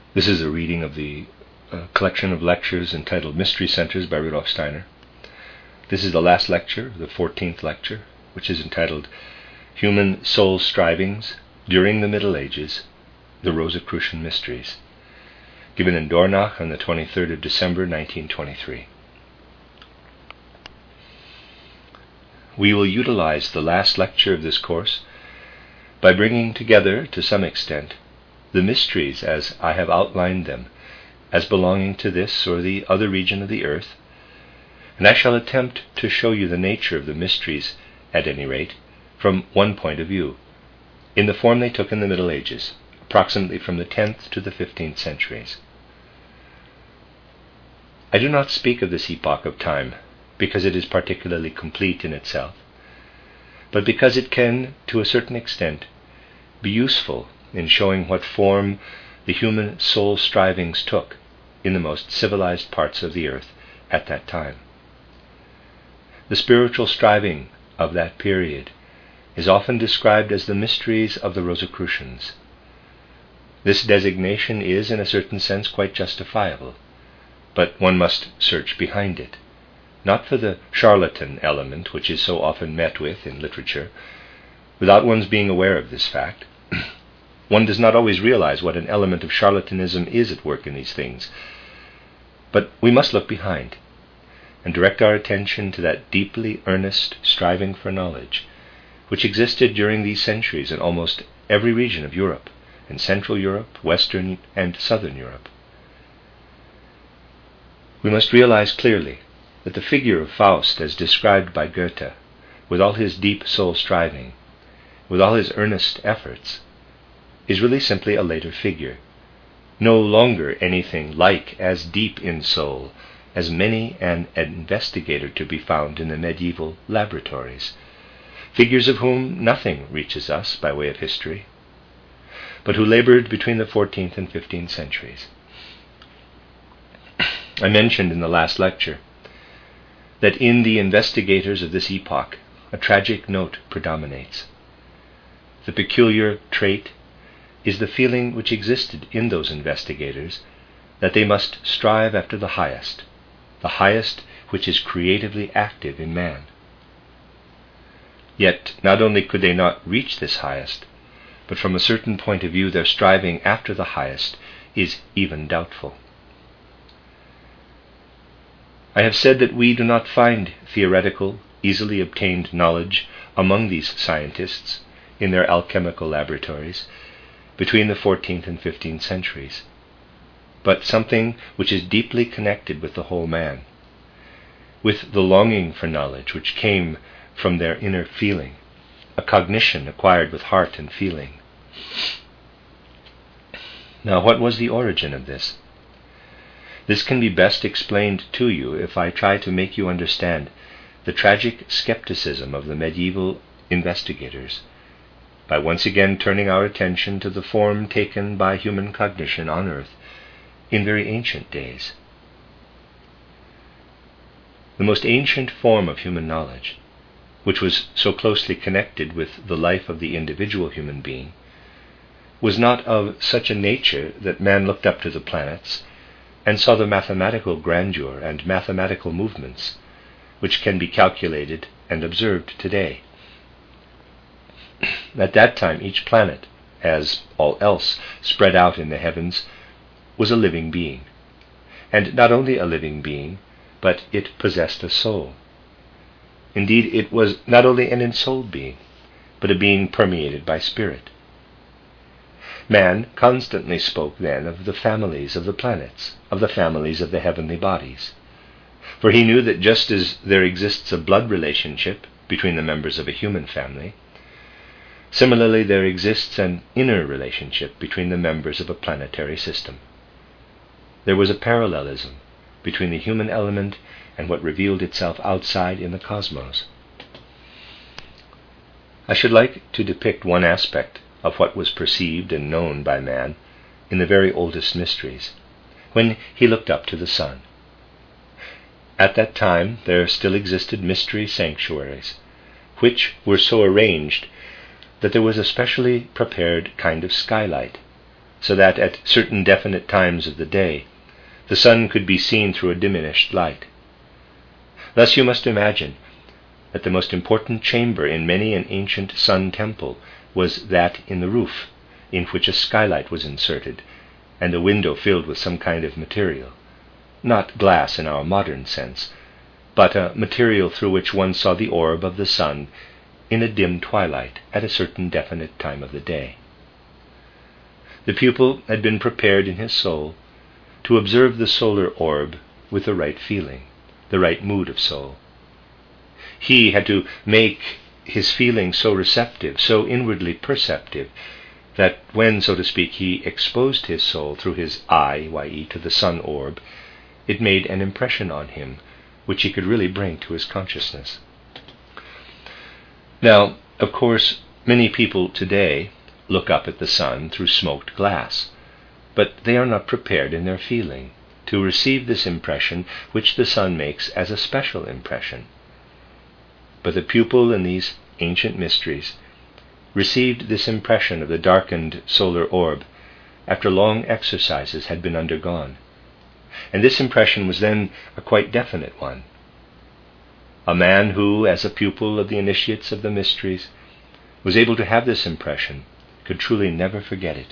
This is a reading of the collection of lectures entitled Mystery Centers by Rudolf Steiner. This is the last lecture, the 14th lecture, which is entitled Human Soul Strivings During the Middle Ages, the Rosicrucian Mysteries, given in Dornach on the 23rd of December 1923. We will utilize the last lecture of this course by bringing together, to some extent, the mysteries as I have outlined them, as belonging to this or the other region of the earth, and I shall attempt to show you the nature of the mysteries, at any rate, from one point of view, in the form they took in the Middle Ages, approximately from the 10th to the 15th centuries. I do not speak of this epoch of time because it is particularly complete in itself, but because it can, to a certain extent, be useful in showing what form the human soul strivings took in the most civilized parts of the earth at that time. The spiritual striving of that period is often described as the mysteries of the Rosicrucians. This designation is, in a certain sense, quite justifiable, but one must search behind it, not for the charlatan element which is so often met with in literature. Without one's being aware of this fact, one does not always realize what an element of charlatanism is at work in these things. But we must look behind and direct our attention to that deeply earnest striving for knowledge which existed during these centuries in almost every region of Europe, in Central Europe, Western and Southern Europe. We must realize clearly that the figure of Faust as described by Goethe, with all his deep soul striving, with all his earnest efforts, is really simply a later figure, no longer anything like as deep in soul as many an investigator to be found in the medieval laboratories, figures of whom nothing reaches us by way of history, but who labored between the 14th and 15th centuries. I mentioned in the last lecture that in the investigators of this epoch a tragic note predominates. The peculiar trait is the feeling which existed in those investigators that they must strive after the highest which is creatively active in man. Yet not only could they not reach this highest, but from a certain point of view their striving after the highest is even doubtful. I have said that we do not find theoretical, easily obtained knowledge among these scientists in their alchemical laboratories between the 14th and 15th centuries, but something which is deeply connected with the whole man, with the longing for knowledge which came from their inner feeling, a cognition acquired with heart and feeling. Now, what was the origin of this? This can be best explained to you if I try to make you understand the tragic skepticism of the medieval investigators, by once again turning our attention to the form taken by human cognition on earth in very ancient days. The most ancient form of human knowledge, which was so closely connected with the life of the individual human being, was not of such a nature that man looked up to the planets and saw the mathematical grandeur and mathematical movements which can be calculated and observed today. At that time, each planet, as all else spread out in the heavens, was a living being. And not only a living being, but it possessed a soul. Indeed, it was not only an ensouled being, but a being permeated by spirit. Man constantly spoke then of the families of the planets, of the families of the heavenly bodies. For he knew that just as there exists a blood relationship between the members of a human family, similarly there exists an inner relationship between the members of a planetary system. There was a parallelism between the human element and what revealed itself outside in the cosmos. I should like to depict one aspect of what was perceived and known by man in the very oldest mysteries, when he looked up to the sun. At that time there still existed mystery sanctuaries, which were so arranged that there was a specially prepared kind of skylight so that at certain definite times of the day, the sun could be seen through a diminished light. Thus you must imagine that the most important chamber in many an ancient sun temple was that in the roof, in which a skylight was inserted, and a window filled with some kind of material, not glass in our modern sense, but a material through which one saw the orb of the sun in a dim twilight at a certain definite time of the day. The pupil had been prepared in his soul to observe the solar orb with the right feeling, the right mood of soul. He had to make his feeling so receptive, so inwardly perceptive, that when, so to speak, he exposed his soul through his eye, y.e. to the sun orb, it made an impression on him which he could really bring to his consciousness. Now, of course, many people today look up at the sun through smoked glass, but they are not prepared in their feeling to receive this impression which the sun makes as a special impression. But the pupil in these ancient mysteries received this impression of the darkened solar orb after long exercises had been undergone, and this impression was then a quite definite one. A man who, as a pupil of the initiates of the mysteries, was able to have this impression could truly never forget it.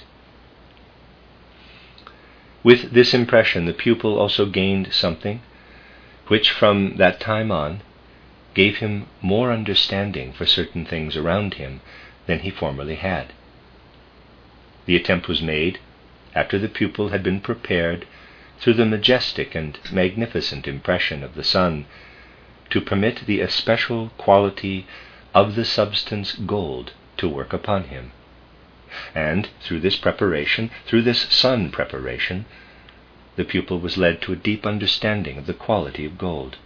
With this impression, the pupil also gained something which from that time on gave him more understanding for certain things around him than he formerly had. The attempt was made, after the pupil had been prepared through the majestic and magnificent impression of the sun, to permit the especial quality of the substance gold to work upon him. And through this preparation, through this sun preparation, the pupil was led to a deep understanding of the quality of gold.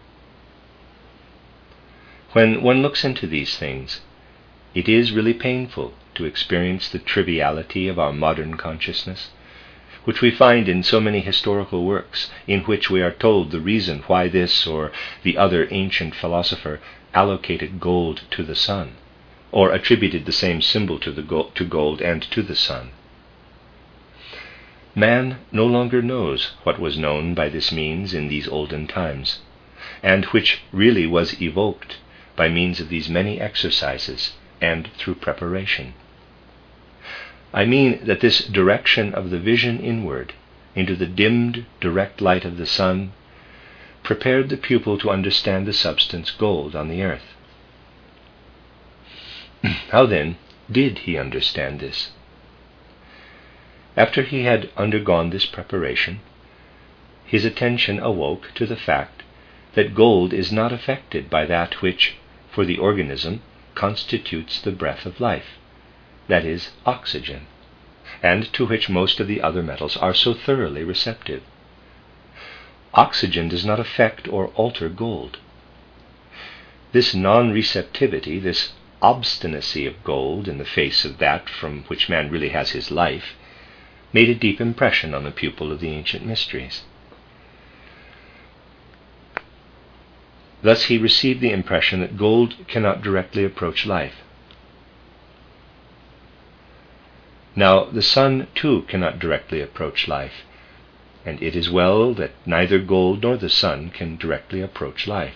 When one looks into these things, it is really painful to experience the triviality of our modern consciousness, which we find in so many historical works in which we are told the reason why this or the other ancient philosopher allocated gold to the sun, or attributed the same symbol to gold and to the sun. Man no longer knows what was known by this means in these olden times, and which really was evoked by means of these many exercises and through preparation. I mean that this direction of the vision inward into the dimmed direct light of the sun prepared the pupil to understand the substance gold on the earth. How then did he understand this? After he had undergone this preparation, his attention awoke to the fact that gold is not affected by that which, for the organism, constitutes the breath of life, that is, oxygen, and to which most of the other metals are so thoroughly receptive. Oxygen does not affect or alter gold. This non-receptivity, this obstinacy of gold in the face of that from which man really has his life, made a deep impression on the pupil of the ancient mysteries. Thus he received the impression that gold cannot directly approach life. Now the sun too cannot directly approach life, and it is well that neither gold nor the sun can directly approach life.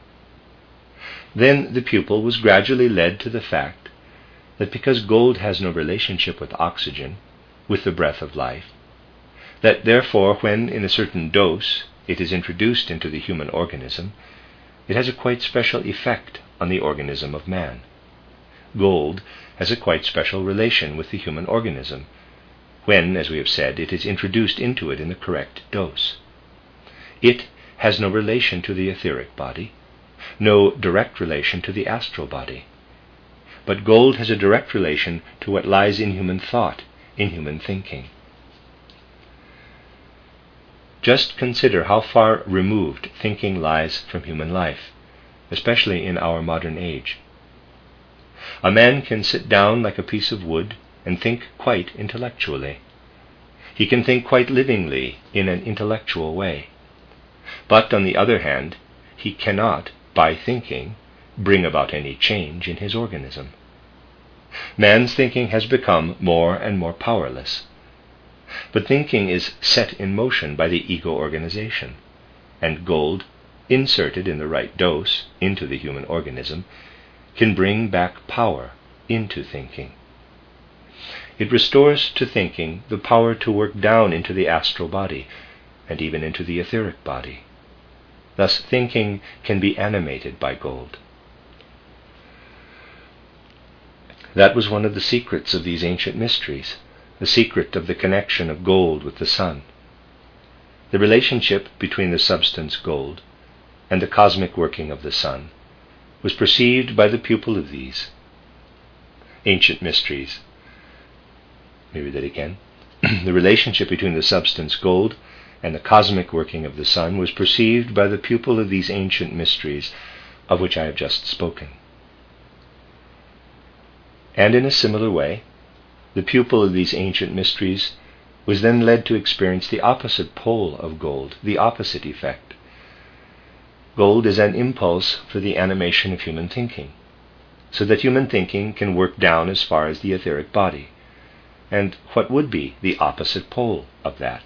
Then the pupil was gradually led to the fact that because gold has no relationship with oxygen, with the breath of life, that therefore when in a certain dose it is introduced into the human organism, it has a quite special effect on the organism of man. Gold has a quite special relation with the human organism, when, as we have said, it is introduced into it in the correct dose. It has no relation to the etheric body, no direct relation to the astral body, but gold has a direct relation to what lies in human thought, in human thinking. Just consider how far removed thinking lies from human life, especially in our modern age. A man can sit down like a piece of wood and think quite intellectually. He can think quite livingly in an intellectual way. But on the other hand, he cannot, by thinking, bring about any change in his organism. Man's thinking has become more and more powerless. But thinking is set in motion by the ego organization, and gold, inserted in the right dose into the human organism, can bring back power into thinking. It restores to thinking the power to work down into the astral body and even into the etheric body. Thus thinking can be animated by gold. That was one of the secrets of these ancient mysteries, the secret of the connection of gold with the sun. The relationship between the substance gold and the cosmic working of the sun was perceived by the pupil of these ancient mysteries. Let me read that again. The relationship between the substance gold and the cosmic working of the sun was perceived by the pupil of these ancient mysteries of which I have just spoken. And in a similar way, the pupil of these ancient mysteries was then led to experience the opposite pole of gold, the opposite effect. Gold is an impulse for the animation of human thinking, so that human thinking can work down as far as the etheric body. And what would be the opposite pole of that?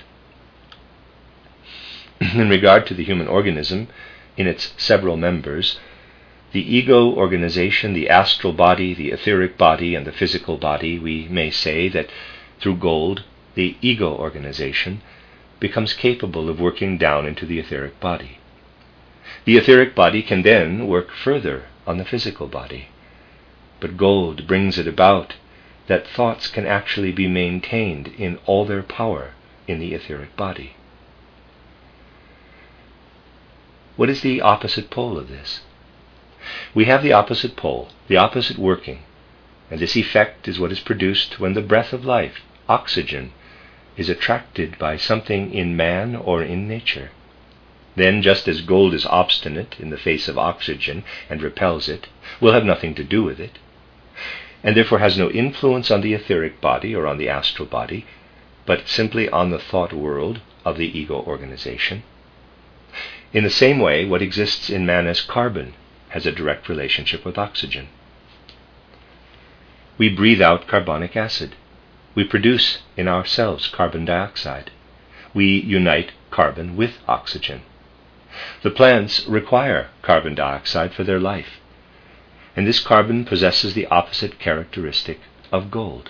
In regard to the human organism, in its several members, the ego organization, the astral body, the etheric body, and the physical body, we may say that through gold, the ego organization becomes capable of working down into the etheric body. The etheric body can then work further on the physical body, but gold brings it about that thoughts can actually be maintained in all their power in the etheric body. What is the opposite pole of this? We have the opposite pole, the opposite working, and this effect is what is produced when the breath of life, oxygen, is attracted by something in man or in nature. Then, just as gold is obstinate in the face of oxygen and repels it, will have nothing to do with it, and therefore has no influence on the etheric body or on the astral body, but simply on the thought world of the ego organization. In the same way, what exists in man as carbon has a direct relationship with oxygen. We breathe out carbonic acid. We produce in ourselves carbon dioxide. We unite carbon with oxygen. The plants require carbon dioxide for their life, and this carbon possesses the opposite characteristic of gold.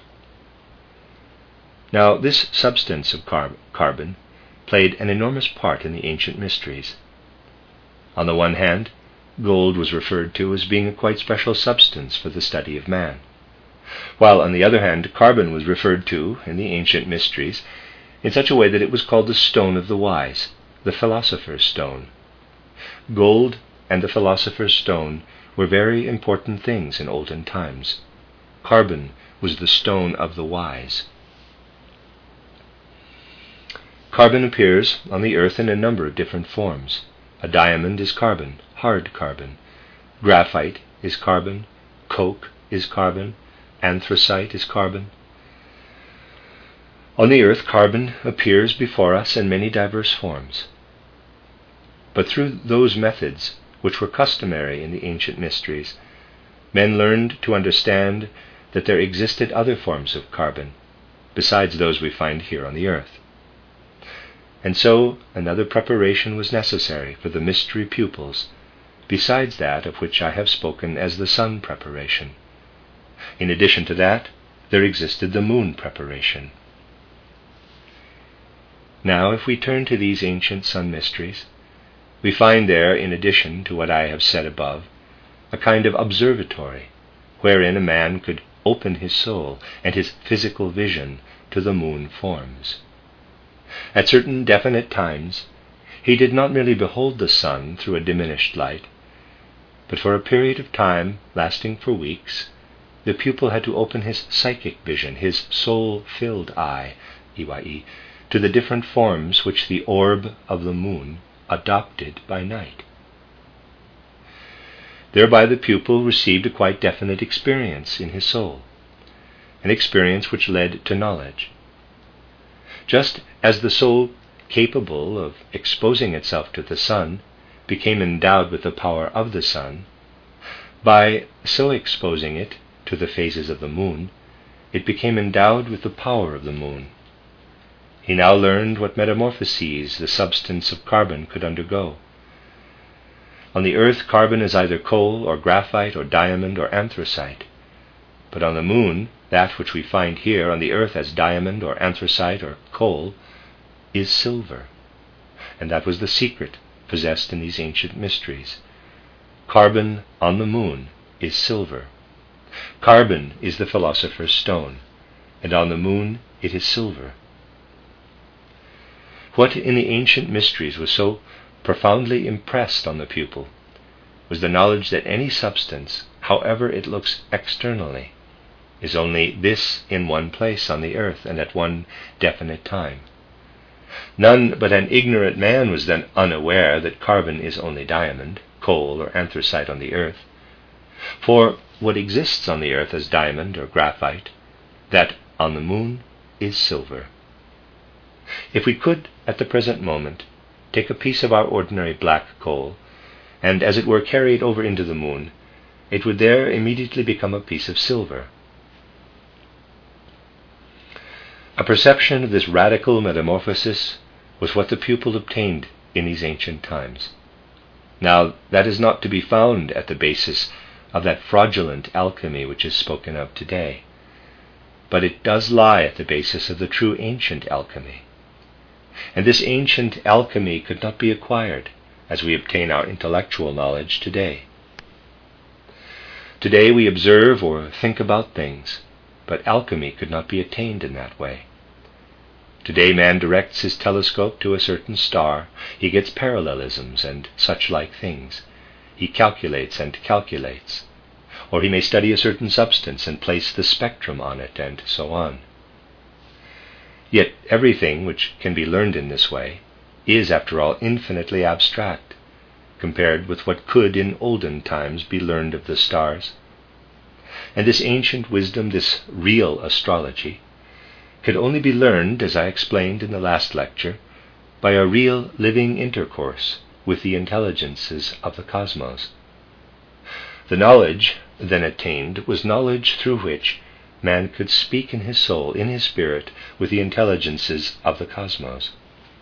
Now, this substance of carbon played an enormous part in the ancient mysteries. On the one hand, gold was referred to as being a quite special substance for the study of man, while on the other hand, carbon was referred to in the ancient mysteries in such a way that it was called the stone of the wise, the philosopher's stone. Gold and the philosopher's stone were very important things in olden times. Carbon was the stone of the wise. Carbon appears on the earth in a number of different forms. A diamond is carbon, hard carbon. Graphite is carbon. Coke is carbon. Anthracite is carbon. On the earth, carbon appears before us in many diverse forms. But through those methods which were customary in the ancient mysteries, men learned to understand that there existed other forms of carbon, besides those we find here on the earth. And so another preparation was necessary for the mystery pupils, besides that of which I have spoken as the sun preparation. In addition to that, there existed the moon preparation. Now, if we turn to these ancient sun mysteries, we find there, in addition to what I have said above, a kind of observatory, wherein a man could open his soul and his physical vision to the moon forms. At certain definite times, he did not merely behold the sun through a diminished light, but for a period of time, lasting for weeks, the pupil had to open his psychic vision, his soul-filled eye, Iwai, to the different forms which the orb of the moon adopted by night. Thereby the pupil received a quite definite experience in his soul, an experience which led to knowledge. Just as the soul capable of exposing itself to the sun became endowed with the power of the sun, by so exposing it to the phases of the moon, it became endowed with the power of the moon. He now learned what metamorphoses the substance of carbon could undergo. On the earth, carbon is either coal or graphite or diamond or anthracite. But on the moon, that which we find here on the earth as diamond or anthracite or coal is silver. And that was the secret possessed in these ancient mysteries. Carbon on the moon is silver. Carbon is the philosopher's stone, and on the moon it is silver. What in the ancient mysteries was so profoundly impressed on the pupil was the knowledge that any substance, however it looks externally, is only this in one place on the earth and at one definite time. None but an ignorant man was then unaware that carbon is only diamond, coal, or anthracite on the earth. For what exists on the earth as diamond or graphite, that on the moon is silver. If we could, at the present moment, take a piece of our ordinary black coal, and as it were carry it over into the moon, it would there immediately become a piece of silver. A perception of this radical metamorphosis was what the pupil obtained in these ancient times. Now, that is not to be found at the basis of that fraudulent alchemy which is spoken of today, but it does lie at the basis of the true ancient alchemy. And this ancient alchemy could not be acquired as we obtain our intellectual knowledge today. Today we observe or think about things, but alchemy could not be attained in that way. Today man directs his telescope to a certain star, he gets parallelisms and such like things. He calculates and calculates. Or he may study a certain substance and place the spectrum on it, and so on. Yet everything which can be learned in this way is, after all, infinitely abstract, compared with what could in olden times be learned of the stars. And this ancient wisdom, this real astrology, could only be learned, as I explained in the last lecture, by a real living intercourse with the intelligences of the cosmos. The knowledge then attained was knowledge through which man could speak in his soul, in his spirit, with the intelligences of the cosmos.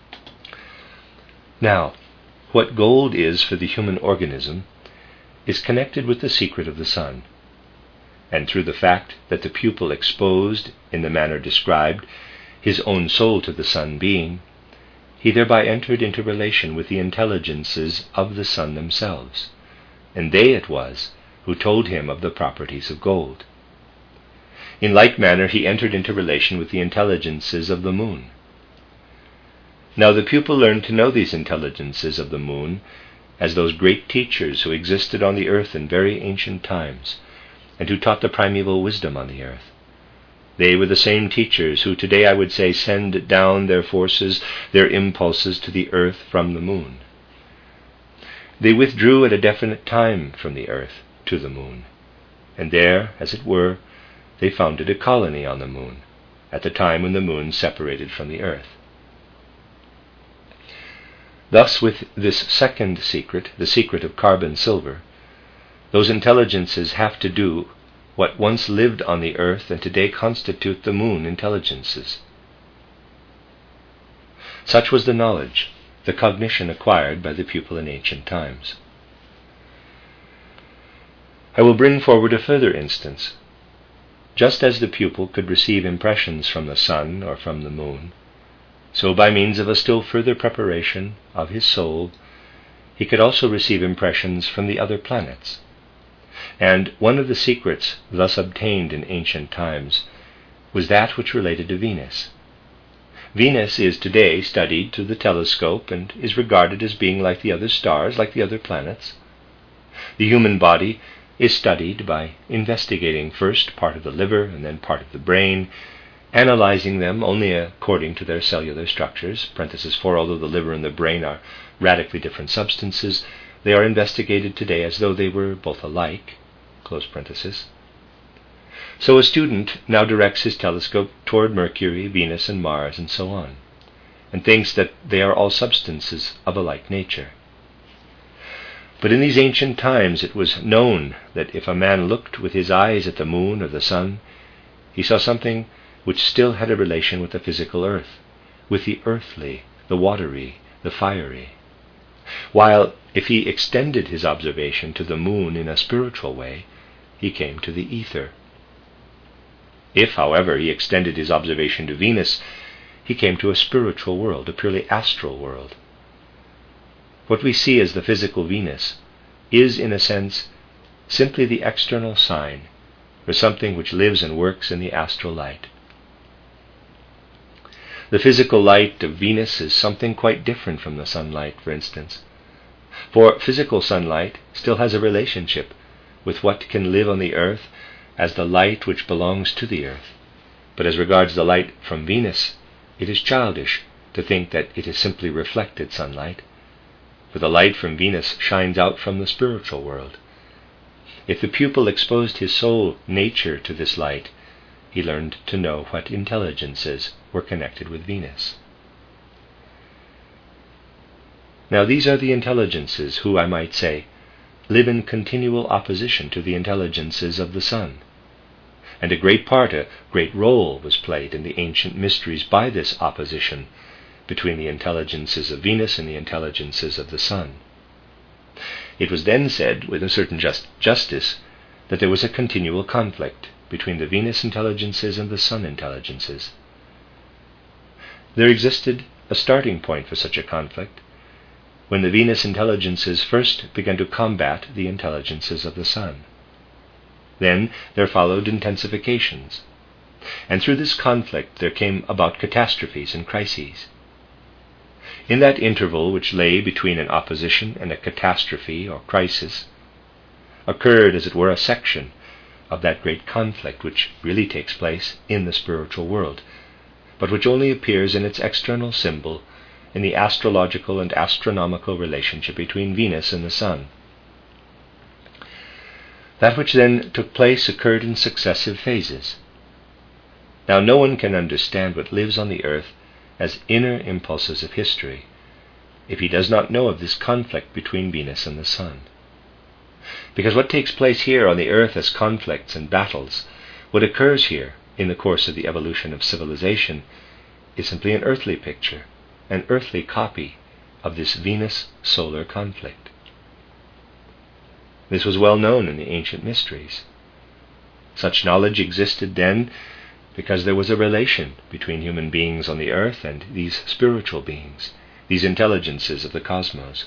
Now, what gold is for the human organism is connected with the secret of the sun, and through the fact that the pupil exposed, in the manner described, his own soul to the sun being, he thereby entered into relation with the intelligences of the sun themselves, and they it was who told him of the properties of gold. In like manner he entered into relation with the intelligences of the moon. Now the pupil learned to know these intelligences of the moon as those great teachers who existed on the earth in very ancient times, and who taught the primeval wisdom on the earth. They were the same teachers who today, I would say, send down their forces, their impulses to the earth from the moon. They withdrew at a definite time from the earth to the moon, and there, as it were, they founded a colony on the moon, at the time when the moon separated from the earth. Thus, with this second secret, the secret of carbon-silver, those intelligences have to do what once lived on the earth and today constitute the moon intelligences. Such was the knowledge, the cognition acquired by the pupil in ancient times. I will bring forward a further instance. Just as the pupil could receive impressions from the sun or from the moon, so by means of a still further preparation of his soul, he could also receive impressions from the other planets. And one of the secrets thus obtained in ancient times was that which related to Venus. Venus is today studied through the telescope and is regarded as being like the other stars, like the other planets. The human body is studied by investigating first part of the liver and then part of the brain, analyzing them only according to their cellular structures. (4) Although the liver and the brain are radically different substances, they are investigated today as though they were both alike. So a student now directs his telescope toward Mercury, Venus, and Mars, and so on, and thinks that they are all substances of a like nature. But in these ancient times it was known that if a man looked with his eyes at the moon or the sun, he saw something which still had a relation with the physical earth, with the earthly, the watery, the fiery. While if he extended his observation to the moon in a spiritual way, he came to the ether. If, however, he extended his observation to Venus, he came to a spiritual world, a purely astral world. What we see as the physical Venus is, in a sense, simply the external sign for something which lives and works in the astral light. The physical light of Venus is something quite different from the sunlight, for instance. For physical sunlight still has a relationship with what can live on the earth as the light which belongs to the earth. But as regards the light from Venus, it is childish to think that it is simply reflected sunlight, for the light from Venus shines out from the spiritual world. If the pupil exposed his soul nature to this light, he learned to know what intelligences were connected with Venus. Now these are the intelligences who, I might say, live in continual opposition to the intelligences of the sun. And a great role was played in the ancient mysteries by this opposition between the intelligences of Venus and the intelligences of the sun. It was then said, with a certain justice, that there was a continual conflict between the Venus intelligences and the sun intelligences. There existed a starting point for such a conflict when the Venus intelligences first began to combat the intelligences of the sun. Then there followed intensifications, and through this conflict there came about catastrophes and crises. In that interval which lay between an opposition and a catastrophe or crisis, occurred, as it were, a section of that great conflict which really takes place in the spiritual world, but which only appears in its external symbol in the astrological and astronomical relationship between Venus and the sun. That which then took place occurred in successive phases. Now no one can understand what lives on the earth as inner impulses of history if he does not know of this conflict between Venus and the sun. Because what takes place here on the earth as conflicts and battles, what occurs here in the course of the evolution of civilization, is simply an earthly picture, an earthly copy of this Venus-solar conflict. This was well known in the ancient mysteries. Such knowledge existed then because there was a relation between human beings on the earth and these spiritual beings, these intelligences of the cosmos.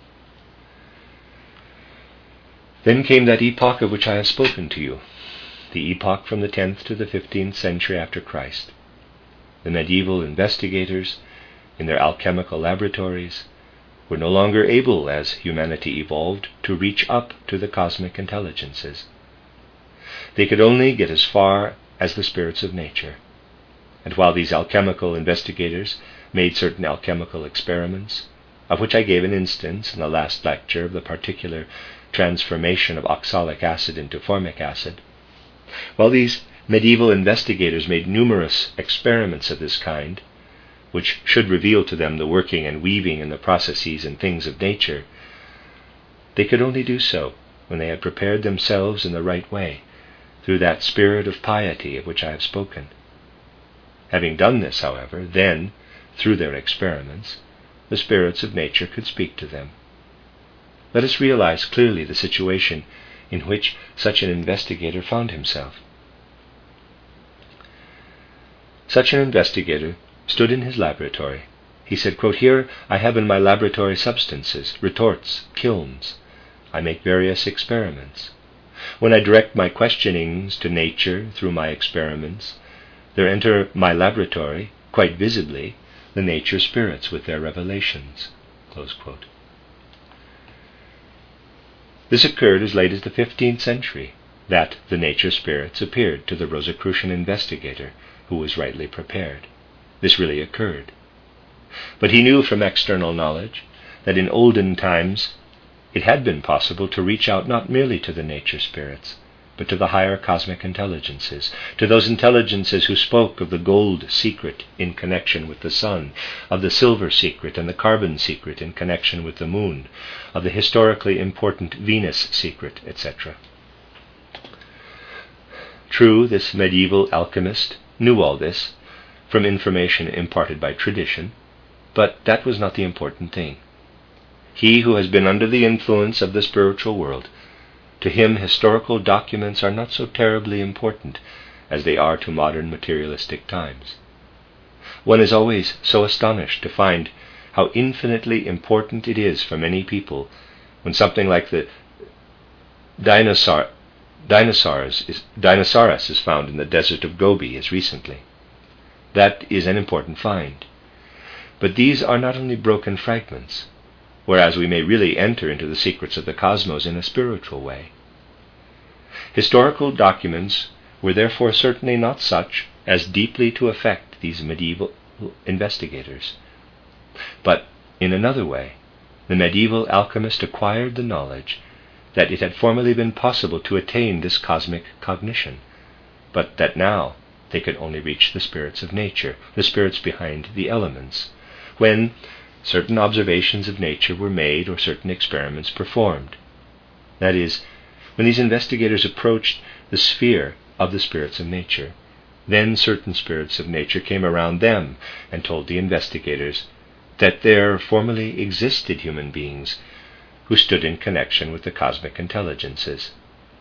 Then came that epoch of which I have spoken to you, the epoch from the 10th to the 15th century after Christ. The medieval investigators, in their alchemical laboratories, were no longer able, as humanity evolved, to reach up to the cosmic intelligences. They could only get as far as the spirits of nature. And while these alchemical investigators made certain alchemical experiments, of which I gave an instance in the last lecture of the particular transformation of oxalic acid into formic acid, while these medieval investigators made numerous experiments of this kind, which should reveal to them the working and weaving and the processes and things of nature, they could only do so when they had prepared themselves in the right way, through that spirit of piety of which I have spoken. Having done this, however, then, through their experiments, the spirits of nature could speak to them. Let us realize clearly the situation in which such an investigator found himself. Such an investigator stood in his laboratory. He said, quote, "Here I have in my laboratory substances, retorts, kilns. I make various experiments. When I direct my questionings to nature through my experiments, there enter my laboratory, quite visibly, the nature spirits with their revelations." Close quote. This occurred as late as the 15th century, that the nature spirits appeared to the Rosicrucian investigator, who was rightly prepared. This really occurred. But he knew from external knowledge that in olden times it had been possible to reach out not merely to the nature spirits, but to the higher cosmic intelligences, to those intelligences who spoke of the gold secret in connection with the sun, of the silver secret and the carbon secret in connection with the moon, of the historically important Venus secret, etc. True, this medieval alchemist knew all this, from information imparted by tradition, but that was not the important thing. He who has been under the influence of the spiritual world, to him historical documents are not so terribly important as they are to modern materialistic times. One is always so astonished to find how infinitely important it is for many people when something like the Dinosaurus is found in the desert of Gobi as recently. That is an important find. But these are not only broken fragments, whereas we may really enter into the secrets of the cosmos in a spiritual way. Historical documents were therefore certainly not such as deeply to affect these medieval investigators. But in another way, the medieval alchemist acquired the knowledge that it had formerly been possible to attain this cosmic cognition, but that now they could only reach the spirits of nature, the spirits behind the elements, when certain observations of nature were made or certain experiments performed. That is, when these investigators approached the sphere of the spirits of nature, then certain spirits of nature came around them and told the investigators that there formerly existed human beings who stood in connection with the cosmic intelligences.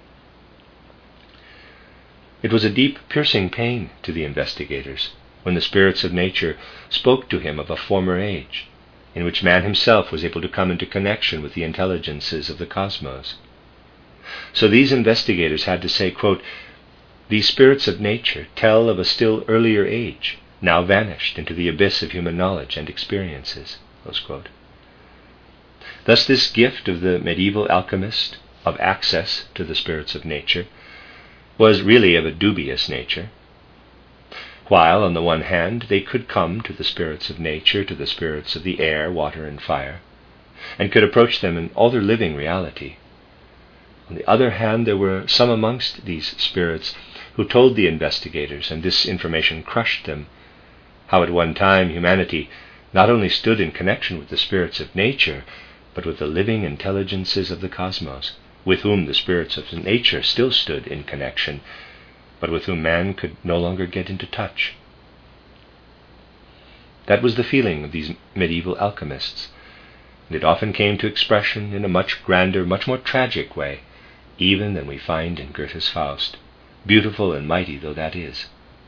It was a deep, piercing pain to the investigators when the spirits of nature spoke to him of a former age, in which man himself was able to come into connection with the intelligences of the cosmos. So these investigators had to say, quote, "These spirits of nature tell of a still earlier age, now vanished into the abyss of human knowledge and experiences." Close quote. Thus this gift of the medieval alchemist of access to the spirits of nature was really of a dubious nature. While, on the one hand, they could come to the spirits of nature, to the spirits of the air, water, and fire, and could approach them in all their living reality, on the other hand, there were some amongst these spirits who told the investigators, and this information crushed them, how at one time humanity not only stood in connection with the spirits of nature, but with the living intelligences of the cosmos, with whom the spirits of nature still stood in connection, but with whom man could no longer get into touch. That was the feeling of these medieval alchemists, and it often came to expression in a much grander, much more tragic way, even than we find in Goethe's Faust, beautiful and mighty though that is.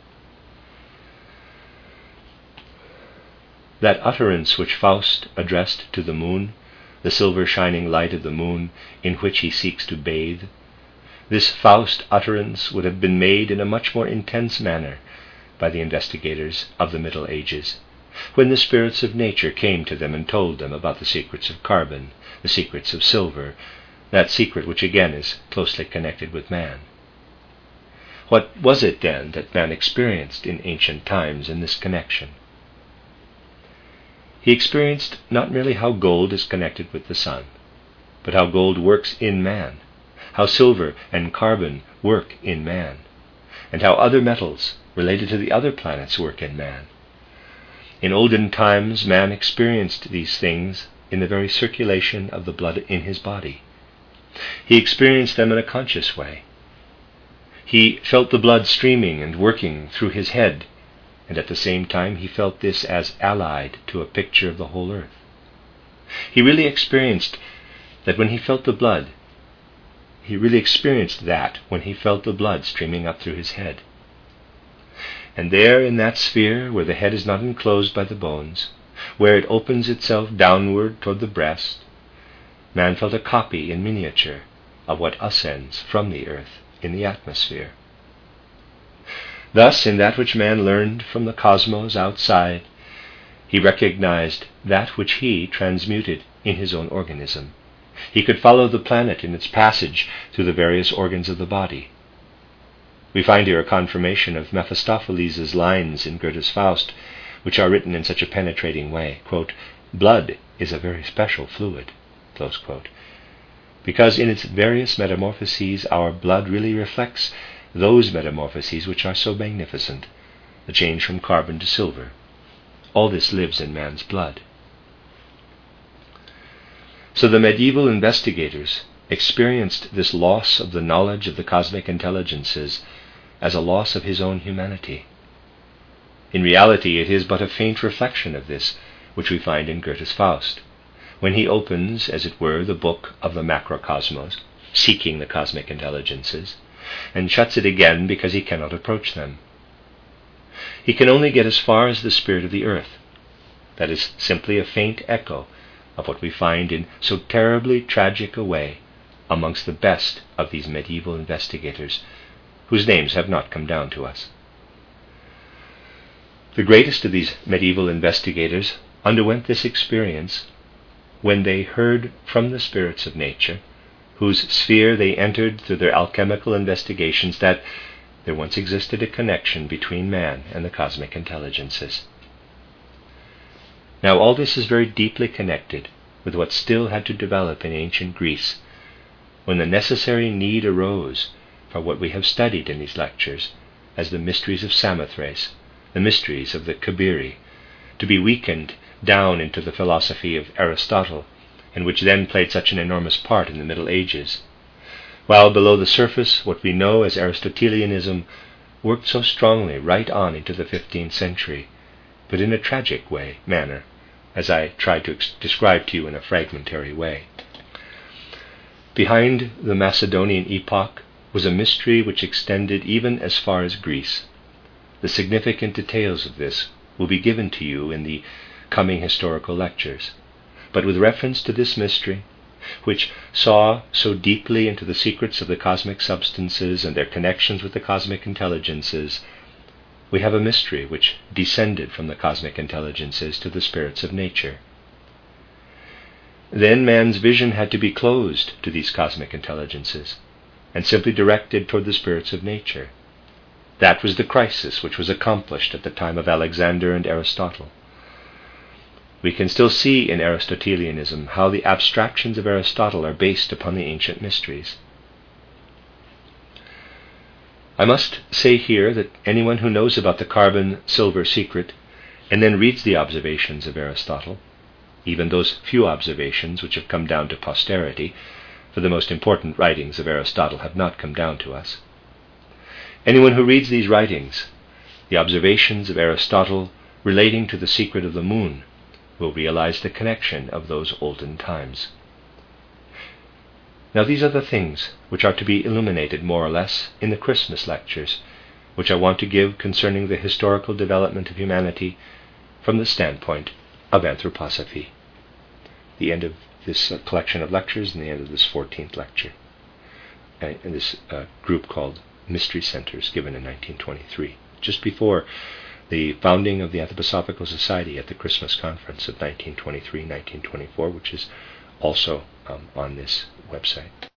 That utterance which Faust addressed to the moon, the silver shining light of the moon in which he seeks to bathe, this Faust utterance would have been made in a much more intense manner by the investigators of the Middle Ages, when the spirits of nature came to them and told them about the secrets of carbon, the secrets of silver, that secret which again is closely connected with man. What was it then that man experienced in ancient times in this connection? He experienced not merely how gold is connected with the sun, but how gold works in man, how silver and carbon work in man, and how other metals related to the other planets work in man. In olden times, man experienced these things in the very circulation of the blood in his body. He experienced them in a conscious way. He felt the blood streaming and working through his head, and at the same time he felt this as allied to a picture of the whole earth. He really experienced that when he felt the blood, streaming up through his head. And there in that sphere where the head is not enclosed by the bones, where it opens itself downward toward the breast, man felt a copy in miniature of what ascends from the earth in the atmosphere. Thus, in that which man learned from the cosmos outside, he recognized that which he transmuted in his own organism. He could follow the planet in its passage through the various organs of the body. We find here a confirmation of Mephistopheles' lines in Goethe's Faust, which are written in such a penetrating way, quote, "Blood is a very special fluid," close quote, because in its various metamorphoses our blood really reflects those metamorphoses which are so magnificent, the change from carbon to silver. All this lives in man's blood. So the medieval investigators experienced this loss of the knowledge of the cosmic intelligences as a loss of his own humanity. In reality, it is but a faint reflection of this which we find in Goethe's Faust, when he opens, as it were, the book of the macrocosmos, seeking the cosmic intelligences, and shuts it again because he cannot approach them. He can only get as far as the spirit of the earth. That is simply a faint echo of what we find in so terribly tragic a way amongst the best of these medieval investigators, whose names have not come down to us. The greatest of these medieval investigators underwent this experience when they heard from the spirits of nature, whose sphere they entered through their alchemical investigations, that there once existed a connection between man and the cosmic intelligences. Now all this is very deeply connected with what still had to develop in ancient Greece, when the necessary need arose for what we have studied in these lectures as the mysteries of Samothrace, the mysteries of the Kabiri, to be weakened down into the philosophy of Aristotle, and which then played such an enormous part in the Middle Ages, while below the surface what we know as Aristotelianism worked so strongly right on into the 15th century, but in a tragic manner, as I tried to describe to you in a fragmentary way. Behind the Macedonian epoch was a mystery which extended even as far as Greece. The significant details of this will be given to you in the coming historical lectures. But with reference to this mystery, which saw so deeply into the secrets of the cosmic substances and their connections with the cosmic intelligences, we have a mystery which descended from the cosmic intelligences to the spirits of nature. Then man's vision had to be closed to these cosmic intelligences and simply directed toward the spirits of nature. That was the crisis which was accomplished at the time of Alexander and Aristotle. We can still see in Aristotelianism how the abstractions of Aristotle are based upon the ancient mysteries. I must say here that anyone who knows about the carbon-silver secret and then reads the observations of Aristotle, even those few observations which have come down to posterity, for the most important writings of Aristotle have not come down to us. Anyone who reads these writings, the observations of Aristotle relating to the secret of the moon, will realize the connection of those olden times. Now these are the things which are to be illuminated more or less in the Christmas lectures, which I want to give concerning the historical development of humanity from the standpoint of anthroposophy. The end of this collection of lectures and the end of this 14th lecture, in this group called Mystery Centers, given in 1923, just before the founding of the Anthroposophical Society at the Christmas Conference of 1923-1924, which is also on this website.